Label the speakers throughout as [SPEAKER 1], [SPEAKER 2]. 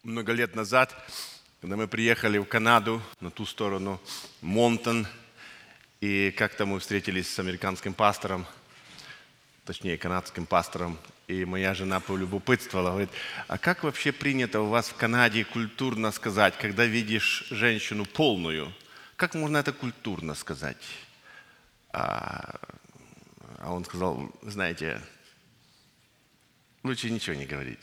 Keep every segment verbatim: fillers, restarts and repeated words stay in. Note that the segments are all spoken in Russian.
[SPEAKER 1] Много лет назад, когда мы приехали в Канаду, на ту сторону Монтон, и как-то мы встретились с американским пастором, точнее, канадским пастором, и моя жена полюбопытствовала, говорит, а как вообще принято у вас в Канаде культурно сказать, когда видишь женщину полную? Как можно это культурно сказать? А, а он сказал, знаете, лучше ничего не говорить.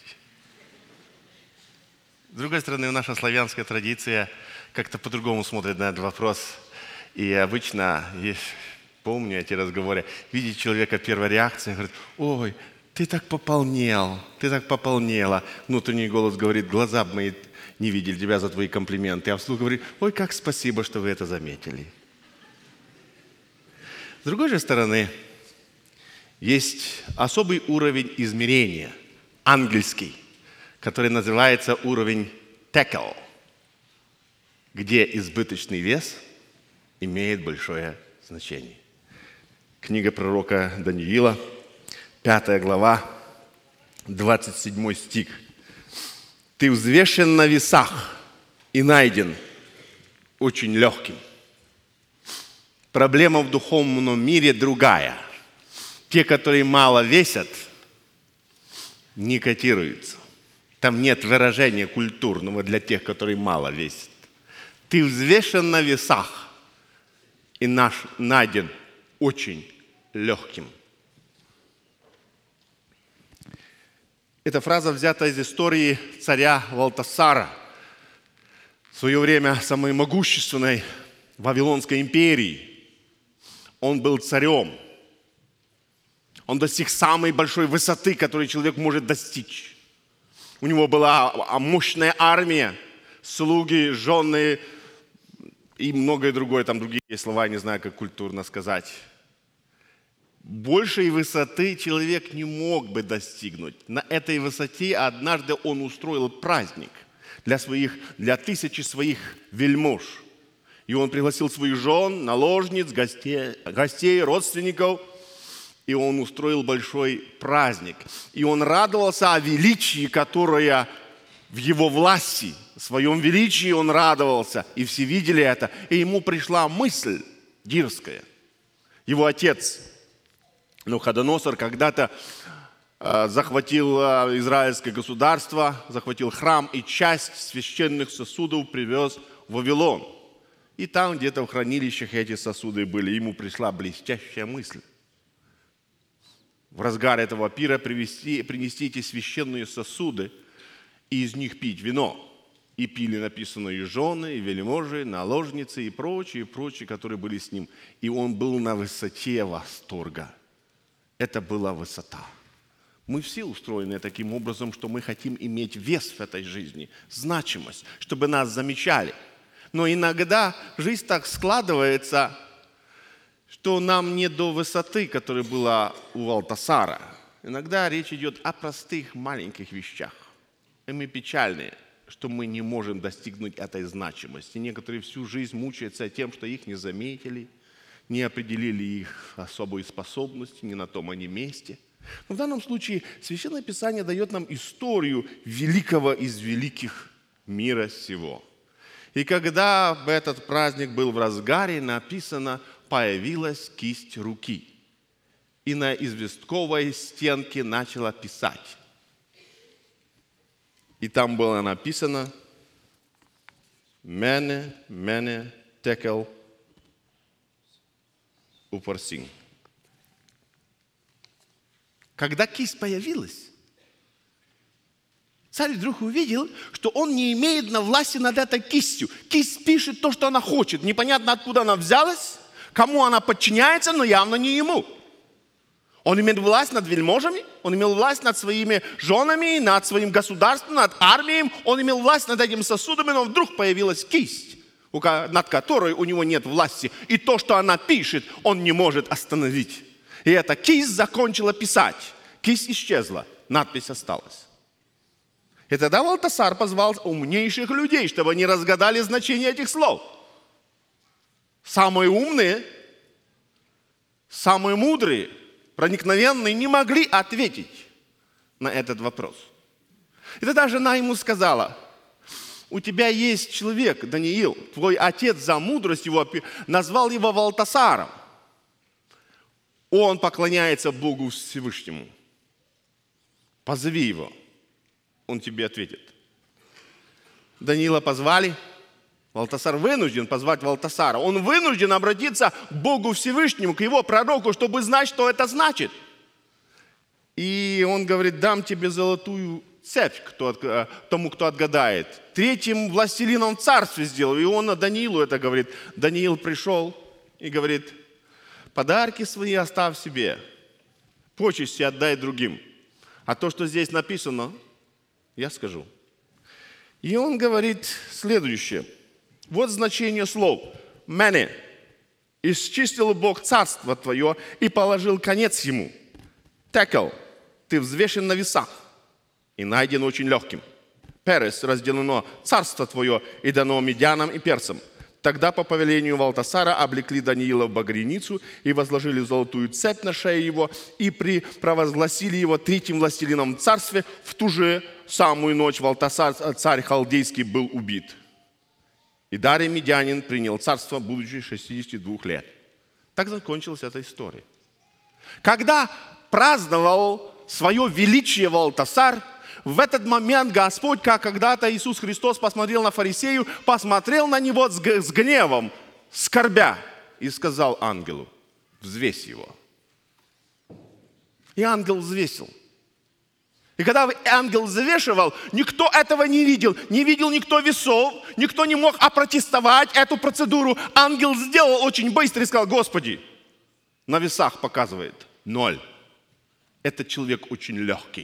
[SPEAKER 1] С другой стороны, наша славянская традиция как-то по-другому смотрит на этот вопрос. И обычно, помню эти разговоры, видит человека первая реакция, говорит, ой, ты так пополнел, ты так пополнела. Внутренний голос говорит, глаза бы мои не видели тебя за твои комплименты. А вслух говорит, ой, как спасибо, что вы это заметили. С другой же стороны, есть особый уровень измерения, ангельский, который называется уровень текел, где избыточный вес имеет большое значение. Книга пророка Даниила, пятая глава, двадцать седьмой стих. «Ты взвешен на весах и найден очень легким». Проблема в духовном мире другая. Те, которые мало весят, не котируются. Там нет выражения культурного для тех, которые мало весят. Ты взвешен на весах и наш найден очень легким. Эта фраза взята из истории царя Валтасара, в свое время самой могущественной Вавилонской империи. Он был царем. Он достиг самой большой высоты, которую человек может достичь. У него была мощная армия, слуги, жены и многое другое. Там другие слова, я не знаю, как культурно сказать. Большей высоты человек не мог бы достигнуть. На этой высоте однажды он устроил праздник для, своих, для тысячи своих вельмож. И он пригласил своих жен, наложниц, гостей, гостей, родственников. И он устроил большой праздник. И он радовался о величии, которое в его власти, в своем величии он радовался. И все видели это. И ему пришла мысль дерзкая. Его отец Навуходоносор когда-то э, захватил э, израильское государство, захватил храм и часть священных сосудов привез в Вавилон. И там где-то в хранилищах эти сосуды были. Ему пришла блестящая мысль. В разгар этого пира привести, принести эти священные сосуды и из них пить вино. И пили, написано, и жены, и вельможи, наложницы, и прочие, и прочие, которые были с ним. И он был на высоте восторга. Это была высота. Мы все устроены таким образом, что мы хотим иметь вес в этой жизни, значимость, чтобы нас замечали. Но иногда жизнь так складывается, что нам не до высоты, которая была у Валтасара. Иногда речь идет о простых маленьких вещах. И мы печальны, что мы не можем достигнуть этой значимости. Некоторые всю жизнь мучаются тем, что их не заметили, не определили их особые способности, не на том они месте. Но в данном случае Священное Писание дает нам историю великого из великих мира сего. И когда этот праздник был в разгаре, написано, появилась кисть руки. И на известковой стенке начала писать. И там было написано «Мене, мене, текел, упарсин». Когда кисть появилась, царь вдруг увидел, что он не имеет на власти над этой кистью. Кисть пишет то, что она хочет. Непонятно, откуда она взялась, кому она подчиняется, но явно не ему. Он имел власть над вельможами, он имел власть над своими женами, над своим государством, над армией. Он имел власть над этими сосудами, но вдруг появилась кисть, над которой у него нет власти. И то, что она пишет, он не может остановить. И эта кисть закончила писать. Кисть исчезла, надпись осталась. И тогда Валтасар позвал умнейших людей, чтобы они разгадали значение этих слов. Самые умные, самые мудрые, проникновенные не могли ответить на этот вопрос. И тогда жена ему сказала, у тебя есть человек, Даниил, твой отец за мудрость его назвал его Валтасаром. Он поклоняется Богу Всевышнему. Позови его, он тебе ответит. Даниила позвали, Валтасар вынужден позвать Валтасара. Он вынужден обратиться к Богу Всевышнему, к его пророку, чтобы знать, что это значит. И он говорит: дам тебе золотую цепь кто, тому, кто отгадает. Третьим властелином в царстве сделал. И он Даниилу это говорит. Даниил пришел и говорит: подарки свои оставь себе, почести отдай другим. А то, что здесь написано, я скажу. И он говорит следующее. Вот значение слов. «Мене исчистил Бог царство твое и положил конец ему. Текел, ты взвешен на весах и найден очень легким. Перес, разделено царство твое и дано медянам и перцам. Тогда по повелению Валтасара облекли Даниила в багряницу и возложили золотую цепь на шею его и при провозгласили его третьим властелином в царстве. В ту же самую ночь Валтасар, царь халдейский, был убит. И Дарий Медянин принял царство, будучи шестидесяти двух лет». Так закончилась эта история. Когда праздновал свое величие Валтасар, в этот момент Господь, как когда-то Иисус Христос посмотрел на фарисею, посмотрел на него с гневом, скорбя, и сказал ангелу: взвесь его. И ангел взвесил. И когда ангел взвешивал, никто этого не видел. Не видел никто весов, никто не мог опротестовать эту процедуру. Ангел сделал очень быстро и сказал: Господи, на весах показывает ноль. Этот человек очень легкий.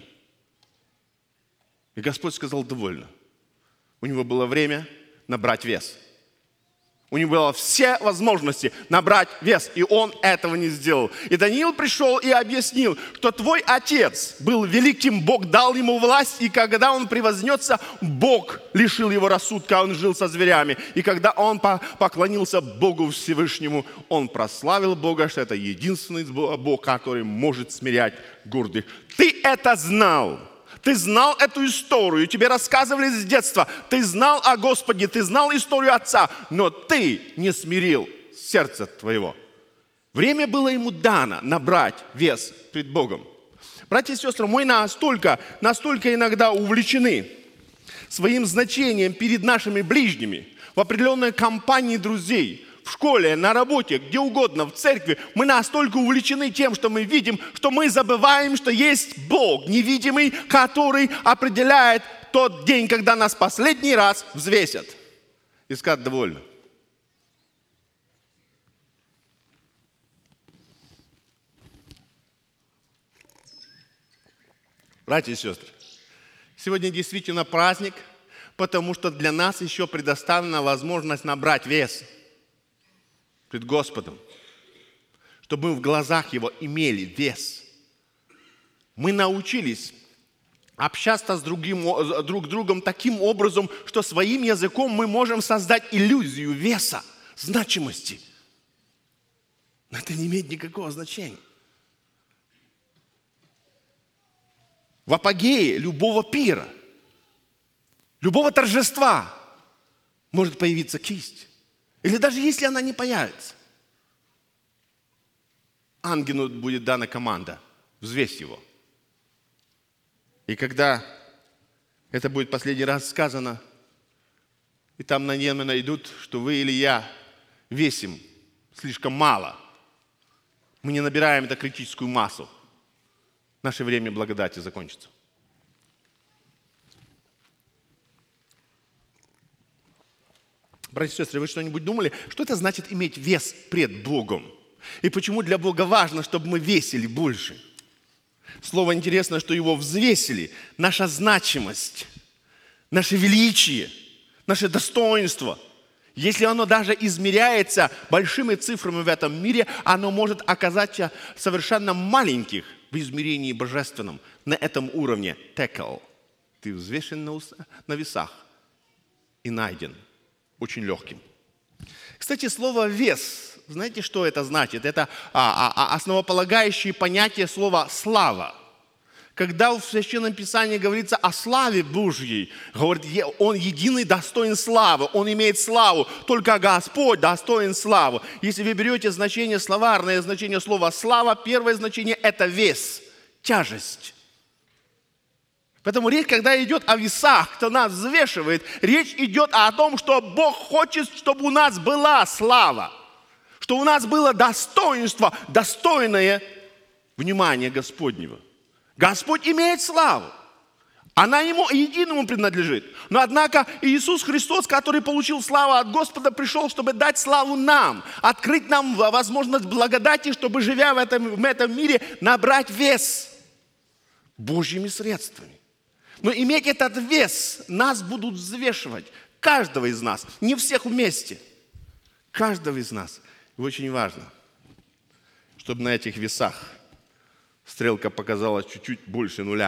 [SPEAKER 1] И Господь сказал: довольно. У него было время набрать вес. У него было все возможности набрать вес, и он этого не сделал. И Даниил пришел и объяснил, что твой отец был великим, Бог дал ему власть, и когда он превознется, Бог лишил его рассудка, он жил со зверями. И когда он поклонился Богу Всевышнему, он прославил Бога, что это единственный Бог, который может смирять гордых. Ты это знал. Ты знал эту историю, тебе рассказывали с детства. Ты знал о Господе, ты знал историю отца, но ты не смирил сердце твоего. Время было ему дано набрать вес пред Богом. Братья и сестры, мы настолько, настолько иногда увлечены своим значением перед нашими ближними, в определенной компании друзей, в школе, на работе, где угодно, в церкви. Мы настолько увлечены тем, что мы видим, что мы забываем, что есть Бог невидимый, который определяет тот день, когда нас последний раз взвесят. И скажут: довольно. Братья и сестры, сегодня действительно праздник, потому что для нас еще предоставлена возможность набрать вес пред Господом, чтобы мы в глазах Его имели вес. Мы научились общаться с другим, друг с другом таким образом, что своим языком мы можем создать иллюзию веса, значимости. Но это не имеет никакого значения. В апогее любого пира, любого торжества может появиться кисть. Или даже если она не появится, ангелу будет дана команда: взвесь его. И когда это будет последний раз сказано, и там на небо найдут, что вы или я весим слишком мало, мы не набираем эту критическую массу, наше время благодати закончится. Братья и сестры, вы что-нибудь думали, что это значит иметь вес пред Богом? И почему для Бога важно, чтобы мы весили больше? Слово интересно, что его взвесили. Наша значимость, наше величие, наше достоинство. Если оно даже измеряется большими цифрами в этом мире, оно может оказаться совершенно маленьких в измерении божественном. На этом уровне текел. Ты взвешен на весах и найден очень легким. Кстати, слово «вес», знаете, что это значит? Это а, а, основополагающее понятие слова «слава». Когда в Священном Писании говорится о славе Божьей, говорит, Он единый достоин славы, Он имеет славу, только Господь достоин славы. Если вы берете значение, словарное значение слова «слава», первое значение – это вес, тяжесть. Поэтому речь, когда идет о весах, кто нас взвешивает, речь идет о том, что Бог хочет, чтобы у нас была слава, что у нас было достоинство, достойное внимания Господнего. Господь имеет славу. Она Ему единому принадлежит. Но однако Иисус Христос, который получил славу от Господа, пришел, чтобы дать славу нам, открыть нам возможность благодати, чтобы, живя в этом, в этом мире, набрать вес Божьими средствами. Но иметь этот вес, нас будут взвешивать, каждого из нас, не всех вместе, каждого из нас. И очень важно, чтобы на этих весах стрелка показалась чуть-чуть больше нуля.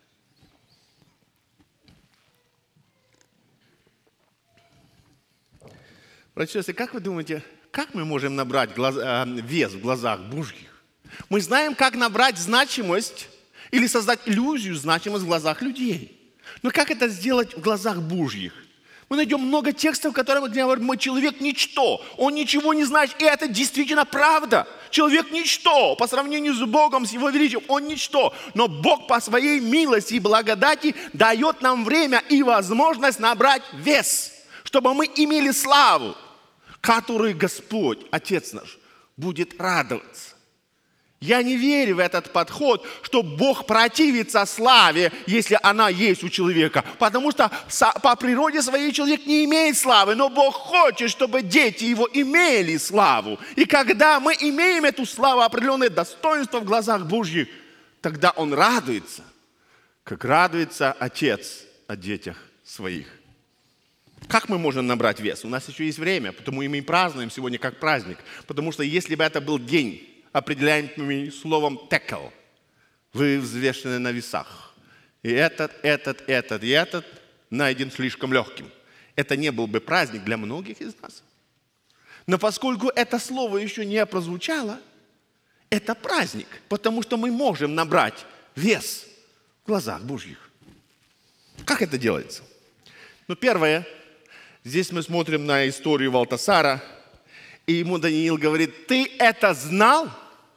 [SPEAKER 1] Братья и сестры, как вы думаете, как мы можем набрать глаз, э, вес в глазах Божьих? Мы знаем, как набрать значимость или создать иллюзию значимости в глазах людей. Но как это сделать в глазах Божьих? Мы найдем много текстов, которые говорят, мой человек ничто, он ничего не знает, и это действительно правда. Человек ничто, по сравнению с Богом, с Его величием, он ничто. Но Бог по своей милости и благодати дает нам время и возможность набрать вес, чтобы мы имели славу, которой Господь, Отец наш, будет радоваться. Я не верю в этот подход, что Бог противится славе, если она есть у человека. Потому что по природе своей человек не имеет славы, но Бог хочет, чтобы дети его имели славу. И когда мы имеем эту славу, определенное достоинство в глазах Божьих, тогда Он радуется, как радуется Отец о детях своих. Как мы можем набрать вес? У нас еще есть время, потому и мы празднуем сегодня как праздник. Потому что если бы это был день, определяемым словом «текел». Вы взвешены на весах. И этот, этот, этот, и этот найден слишком легким. Это не был бы праздник для многих из нас. Но поскольку это слово еще не прозвучало, это праздник, потому что мы можем набрать вес в глазах Божьих. Как это делается? Ну, первое, здесь мы смотрим на историю Валтасара, и ему Даниил говорит, ты это знал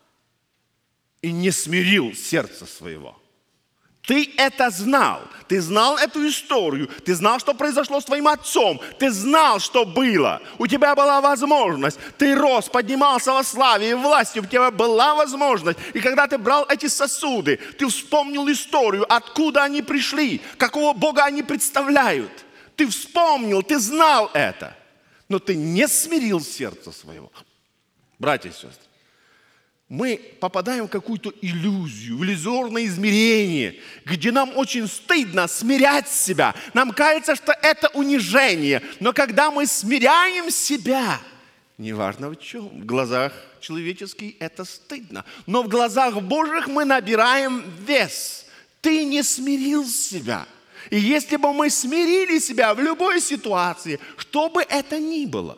[SPEAKER 1] и не смирил сердце своего. Ты это знал. Ты знал эту историю. Ты знал, что произошло с твоим отцом. Ты знал, что было. У тебя была возможность. Ты рос, поднимался во славе и власти. У тебя была возможность. И когда ты брал эти сосуды, ты вспомнил историю, откуда они пришли, какого Бога они представляют. Ты вспомнил, ты знал это. Но ты не смирил сердце своего. Братья и сестры, мы попадаем в какую-то иллюзию, в иллюзорное измерение, где нам очень стыдно смирять себя. Нам кажется, что это унижение. Но когда мы смиряем себя, неважно в чем, в глазах человеческих это стыдно. Но в глазах Божьих мы набираем вес. Ты не смирил себя. И если бы мы смирили себя в любой ситуации, что бы это ни было,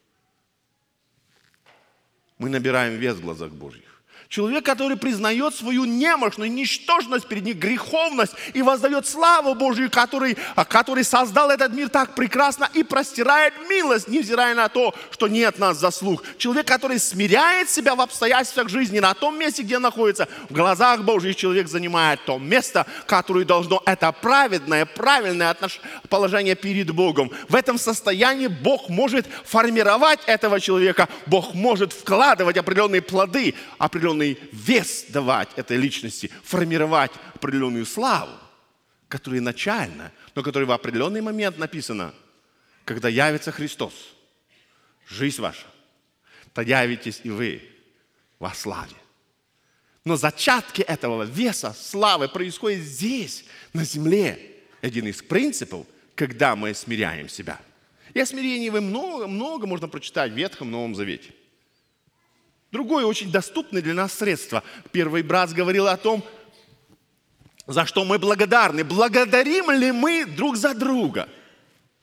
[SPEAKER 1] мы набираем вес в глазах Божьих. Человек, который признает свою немощность, ничтожность перед ним, греховность и воздает славу Божию, который, который создал этот мир так прекрасно и простирает милость, невзирая на то, что нет нас заслуг. Человек, который смиряет себя в обстоятельствах жизни на том месте, где находится, в глазах Божьих человек занимает то место, которое должно, это праведное, правильное отнош... положение перед Богом. В этом состоянии Бог может формировать этого человека, Бог может вкладывать определенные плоды, определенные вес давать этой личности, формировать определенную славу, которая начальна, но которая в определенный момент написана, когда явится Христос, жизнь ваша, то явитесь и вы во славе. Но зачатки этого веса, славы происходят здесь, на земле. Один из принципов, когда мы смиряем себя. И о смирении вы много, много можно прочитать в Ветхом, Новом Завете. Другое очень доступное для нас средство. Первый брат говорил о том, за что мы благодарны. Благодарим ли мы друг за друга?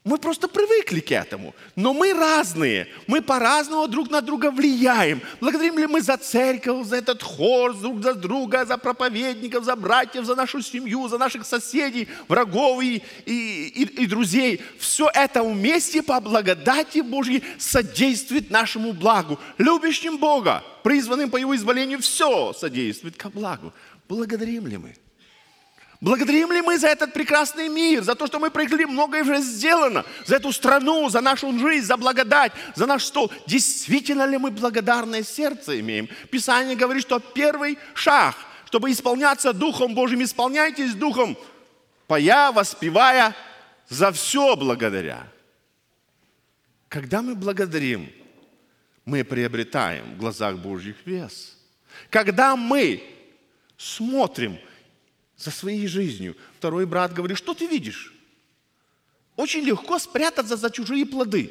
[SPEAKER 1] Мы просто привыкли к этому. Но мы разные. Мы по-разному друг на друга влияем. Благодарим ли мы за церковь, за этот хор, друг за друга, за проповедников, за братьев, за нашу семью, за наших соседей, врагов и, и, и, и друзей. Все это вместе по благодати Божьей содействует нашему благу. Любящим Бога, призванным по Его изволению, все содействует ко благу. Благодарим ли мы? Благодарим ли мы за этот прекрасный мир, за то, что мы прожили, многое уже сделано, за эту страну, за нашу жизнь, за благодать, за наш стол? Действительно ли мы благодарное сердце имеем? Писание говорит, что первый шаг, чтобы исполняться Духом Божьим, исполняйтесь Духом, поя, воспевая, за все благодаря. Когда мы благодарим, мы приобретаем в глазах Божьих вес. Когда мы смотрим за своей жизнью. Второй брат говорит, что ты видишь? Очень легко спрятаться за чужие плоды.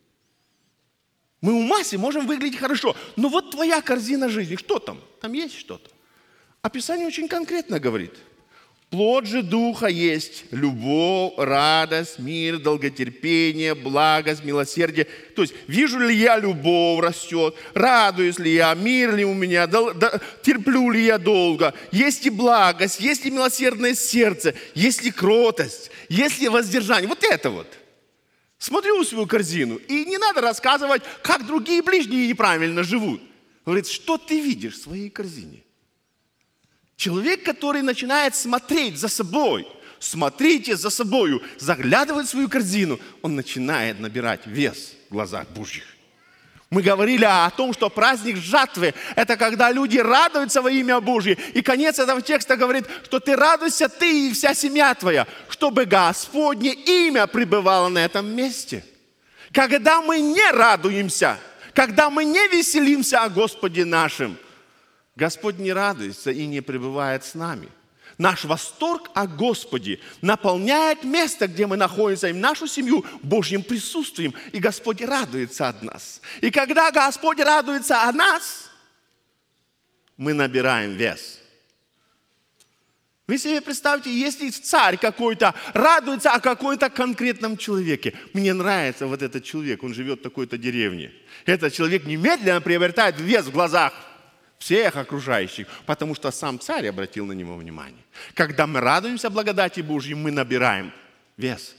[SPEAKER 1] Мы в массе можем выглядеть хорошо, но вот твоя корзина жизни, что там? Там есть что-то. А Писание очень конкретно говорит. Плод же Духа есть любовь, радость, мир, долготерпение, благость, милосердие. То есть, вижу ли я, любовь растет, радуюсь ли я, мир ли у меня, дол- да, терплю ли я долго, есть ли благость, есть ли милосердное сердце, есть ли кротость, есть ли воздержание. Вот это вот. Смотрю свою корзину, и не надо рассказывать, как другие ближние неправильно живут. Говорит, что ты видишь в своей корзине? Человек, который начинает смотреть за собой, смотрите за собою, заглядывать в свою корзину, он начинает набирать вес в глазах Божьих. Мы говорили о том, что праздник жатвы – это когда люди радуются во имя Божье. И конец этого текста говорит, что ты радуйся, ты и вся семья твоя, чтобы Господне имя пребывало на этом месте. Когда мы не радуемся, когда мы не веселимся о Господе нашем, Господь не радуется и не пребывает с нами. Наш восторг о Господе наполняет место, где мы находимся, и нашу семью Божьим присутствием. И Господь радуется от нас. И когда Господь радуется о нас, мы набираем вес. Вы себе представьте, если царь какой-то радуется о какой-то конкретном человеке. Мне нравится вот этот человек, он живет в такой-то деревне. Этот человек немедленно приобретает вес в глазах всех окружающих, потому что сам царь обратил на него внимание. Когда мы радуемся благодати Божьей, мы набираем вес.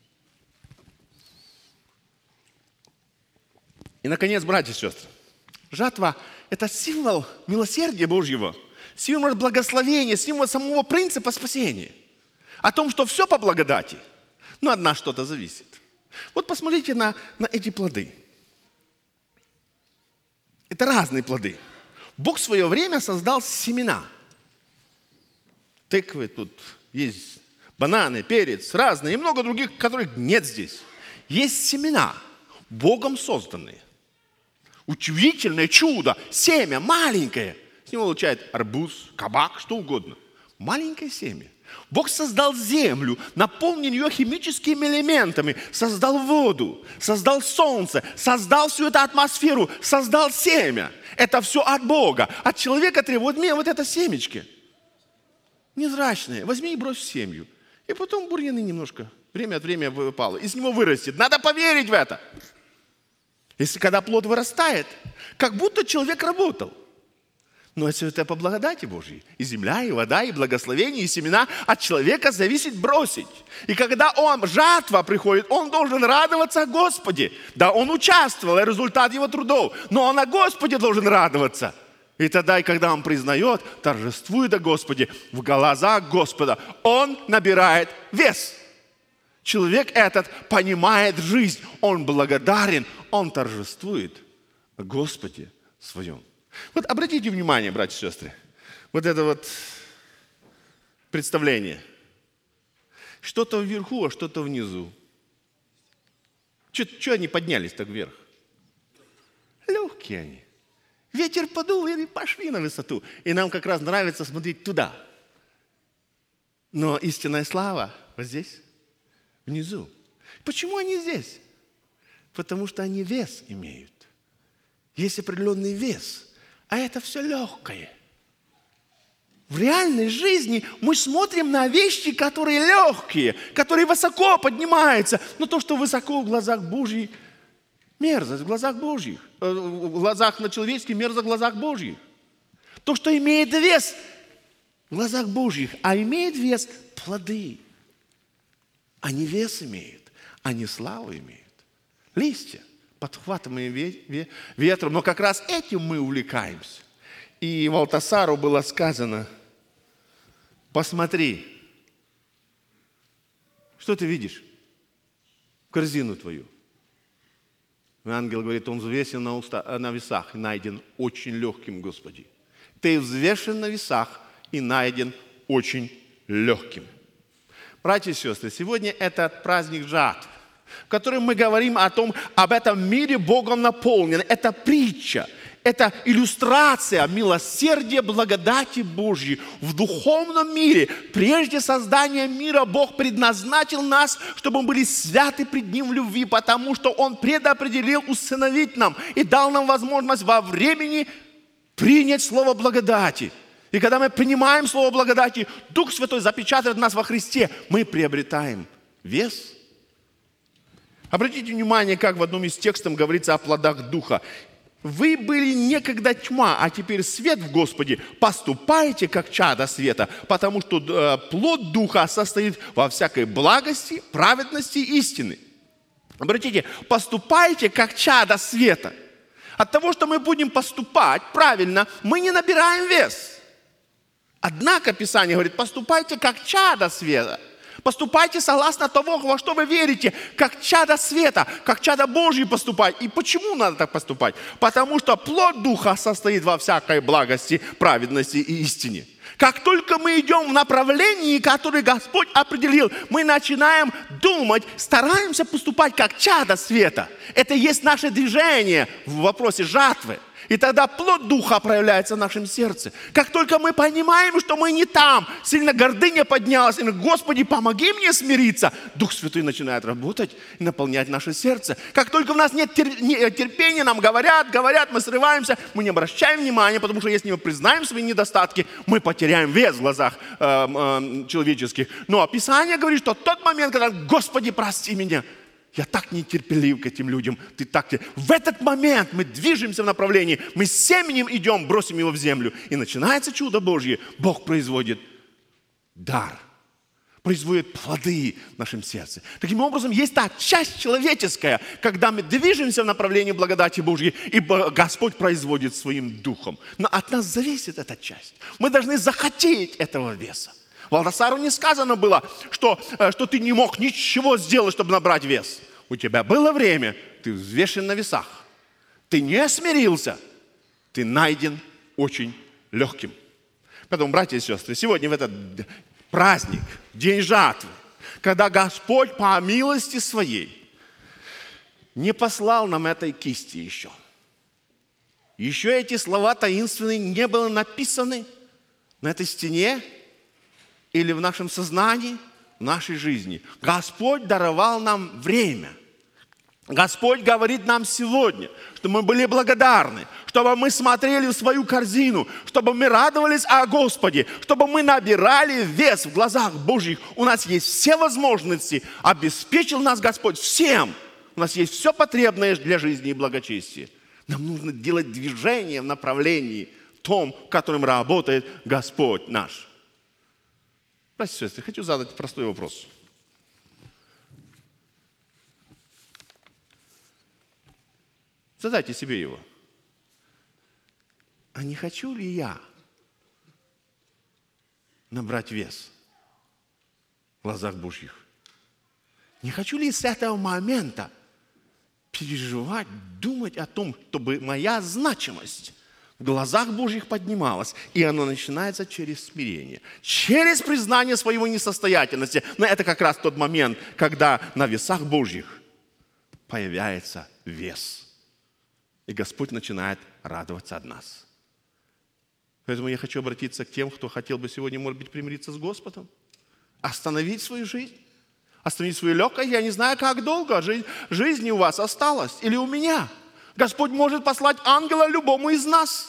[SPEAKER 1] И, наконец, братья и сестры, жатва – это символ милосердия Божьего, символ благословения, символ самого принципа спасения. О том, что все по благодати, но от нас что-то зависит. Вот посмотрите на, на эти плоды. Это разные плоды. Бог в свое время создал семена. Тыквы тут есть, бананы, перец, разные, и много других, которых нет здесь. Есть семена, Богом созданные. Удивительное чудо, семя маленькое. С него получает арбуз, кабак, что угодно. Маленькое семя. Бог создал землю, наполнил ее химическими элементами, создал воду, создал солнце, создал всю эту атмосферу, создал семя. Это все от Бога. От человека требует мне вот это семечки. Невзрачное. Возьми и брось в семью. И потом бурьяны немножко время от времени выпало. Из него вырастет. Надо поверить в это. Если когда плод вырастает, как будто человек работал. Но все это по благодати Божьей. И земля, и вода, и благословение, и семена от человека зависит бросить. И когда он, жатва приходит, он должен радоваться о Господе. Да, он участвовал, это результат его трудов. Но он о Господе должен радоваться. И тогда, и когда он признает, торжествует о Господе, в глазах Господа, он набирает вес. Человек этот понимает жизнь, он благодарен, он торжествует о Господе своем. Вот обратите внимание, братья и сестры, вот это вот представление. Что-то вверху, а что-то внизу. Что они поднялись так вверх? Легкие они. Ветер подул, и пошли на высоту. И нам как раз нравится смотреть туда. Но истинная слава вот здесь, внизу. Почему они здесь? Потому что они вес имеют. Есть определенный вес. А это все легкое. В реальной жизни мы смотрим на вещи, которые легкие, которые высоко поднимаются. Но то, что высоко в глазах Божьих, мерзость в глазах Божьих. В глазах на человеческих, мерзость в глазах Божьих. То, что имеет вес в глазах Божьих, а имеет вес плоды. Они вес имеют, они славу имеют. Листья, подхватываемые ветром, но как раз этим мы увлекаемся. И Валтасару было сказано: посмотри, что ты видишь? Корзину твою. И ангел говорит: он взвесен на, уста, на весах и найден очень легким, Господи. Ты взвешен на весах и найден очень легким. Братья и сестры, сегодня этот праздник жатв, в котором мы говорим о том, об этом мире Богом наполнен. Это притча, это иллюстрация милосердия, благодати Божьей в духовном мире. Прежде создания мира Бог предназначил нас, чтобы мы были святы пред Ним в любви, потому что Он предопределил усыновить нам и дал нам возможность во времени принять слово благодати. И когда мы принимаем слово благодати, Дух Святой запечатывает нас во Христе, мы приобретаем вес. Обратите внимание, как в одном из текстов говорится о плодах Духа. Вы были некогда тьма, а теперь свет в Господе. Поступайте, как чада света, потому что э, плод Духа состоит во всякой благости, праведности и истины. Обратите, поступайте, как чада света. От того, что мы будем поступать правильно, мы не набираем вес. Однако Писание говорит: поступайте, как чада света. Поступайте согласно того, во что вы верите, как чада света, как чада Божьи поступать. И почему надо так поступать? Потому что плод Духа состоит во всякой благости, праведности и истине. Как только мы идем в направлении, которое Господь определил, мы начинаем думать, стараемся поступать как чада света. Это и есть наше движение в вопросе жатвы. И тогда плод Духа проявляется в нашем сердце. Как только мы понимаем, что мы не там, сильно гордыня поднялась, и мы: Господи, помоги мне смириться, Дух Святой начинает работать и наполнять наше сердце. Как только у нас нет терпения, нам говорят, говорят, мы срываемся, мы не обращаем внимания, потому что если мы признаем свои недостатки, мы потеряем вес в глазах э, э, человеческих. Но Писание говорит, что тот момент, когда: Господи, прости меня, я так нетерпелив к этим людям. Ты так... В этот момент мы движемся в направлении, мы с семенем идем, бросим его в землю. И начинается чудо Божье. Бог производит дар, производит плоды в нашем сердце. Таким образом, есть та часть человеческая, когда мы движемся в направлении благодати Божьей, и Господь производит своим духом. Но от нас зависит эта часть. Мы должны захотеть этого веса. Валтасару не сказано было, что, что ты не мог ничего сделать, чтобы набрать вес. У тебя было время, ты взвешен на весах. Ты не смирился, ты найден очень легким. Поэтому, братья и сестры, сегодня в этот праздник, день жатвы, когда Господь по милости Своей не послал нам этой кисти еще. Еще эти слова таинственные не были написаны на этой стене, или в нашем сознании, в нашей жизни. Господь даровал нам время. Господь говорит нам сегодня, что мы были благодарны, чтобы мы смотрели в свою корзину, чтобы мы радовались о Господе, чтобы мы набирали вес в глазах Божьих. У нас есть все возможности, обеспечил нас Господь всем. У нас есть все потребное для жизни и благочестия. Нам нужно делать движение в направлении том, в котором работает Господь наш. Братья и сестры, хочу задать простой вопрос. Задайте себе его. А не хочу ли я набрать вес в глазах Божьих? Не хочу ли с этого момента переживать, думать о том, чтобы моя значимость в глазах Божьих поднималась, и оно начинается через смирение, через признание своего несостоятельности. Но это как раз тот момент, когда на весах Божьих появляется вес, и Господь начинает радоваться от нас. Поэтому я хочу обратиться к тем, кто хотел бы сегодня, может быть, примириться с Господом, остановить свою жизнь, остановить свою легкость. Я не знаю, как долго жизнь, жизни у вас осталось, или у меня. Господь может послать ангела любому из нас.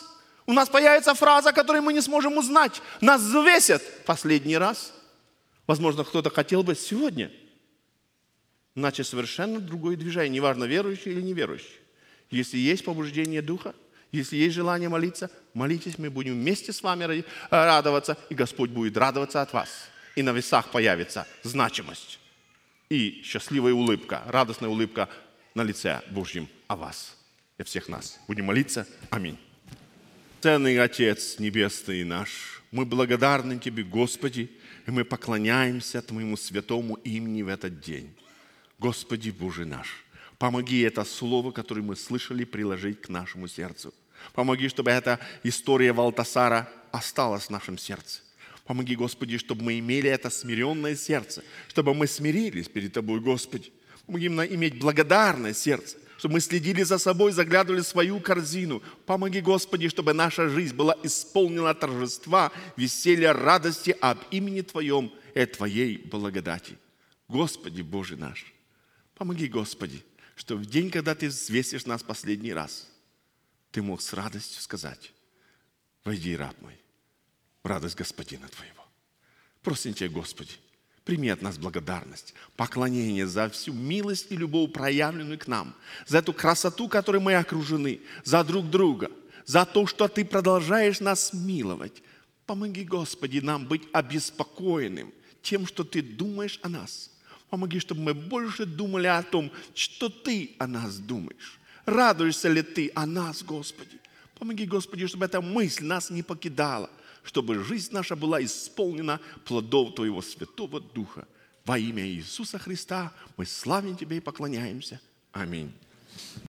[SPEAKER 1] У нас появится фраза, которую мы не сможем узнать. Нас взвесят последний раз. Возможно, кто-то хотел бы сегодня начать совершенно другое движение, неважно, верующий или неверующий. Если есть побуждение Духа, если есть желание молиться, молитесь, мы будем вместе с вами радоваться, и Господь будет радоваться от вас. И на весах появится значимость и счастливая улыбка, радостная улыбка на лице Божьем о вас и всех нас. Будем молиться. Аминь. Ценный Отец Небесный наш, мы благодарны Тебе, Господи, и мы поклоняемся Твоему святому имени в этот день. Господи Боже наш, помоги это слово, которое мы слышали, приложить к нашему сердцу. Помоги, чтобы эта история Валтасара осталась в нашем сердце. Помоги, Господи, чтобы мы имели это смиренное сердце, чтобы мы смирились перед Тобой, Господи. Помоги нам иметь благодарное сердце, чтобы мы следили за собой, заглядывали в свою корзину. Помоги, Господи, чтобы наша жизнь была исполнена торжества, веселья, радости об имени Твоем и Твоей благодати. Господи Боже наш, помоги, Господи, что в день, когда Ты взвесишь нас последний раз, Ты мог с радостью сказать: «Войди, раб мой, в радость Господина Твоего». Просим Тебя, Господи, прими от нас благодарность, поклонение за всю милость и любовь, проявленную к нам, за эту красоту, которой мы окружены, за друг друга, за то, что Ты продолжаешь нас миловать. Помоги, Господи, нам быть обеспокоенным тем, что Ты думаешь о нас. Помоги, чтобы мы больше думали о том, что Ты о нас думаешь. Радуешься ли Ты о нас, Господи? Помоги, Господи, чтобы эта мысль нас не покидала, чтобы жизнь наша была исполнена плодов Твоего Святого Духа. Во имя Иисуса Христа мы славим Тебя и поклоняемся. Аминь.